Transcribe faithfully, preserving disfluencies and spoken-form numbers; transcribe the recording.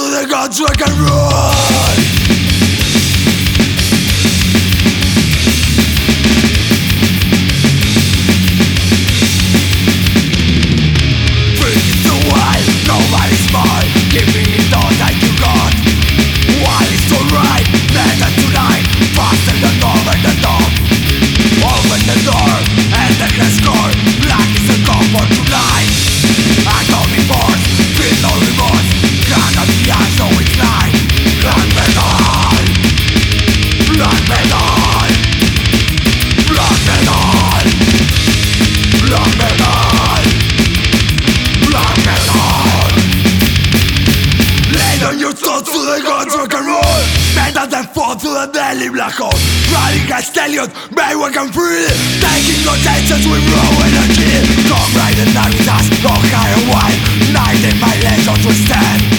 to the guns, rock and roll. Freaking so wild, nobody's mine. Give me all that you got. While it's alright, better tonight. Faster than over the top. Open the door, and the glass door. Black is the comfort tonight. I don't remorse, feel no remorse. Gun on the eye, so it's night. Black metal, black metal, black metal, black metal, black metal. Lay down your thoughts to the guns, rock and roll. Better than fall to the deadly black hole. Riding a stallion, may walk and free. Taking no chances with raw energy. Come right and night with us, no higher wide. Night in my legs, don't stand.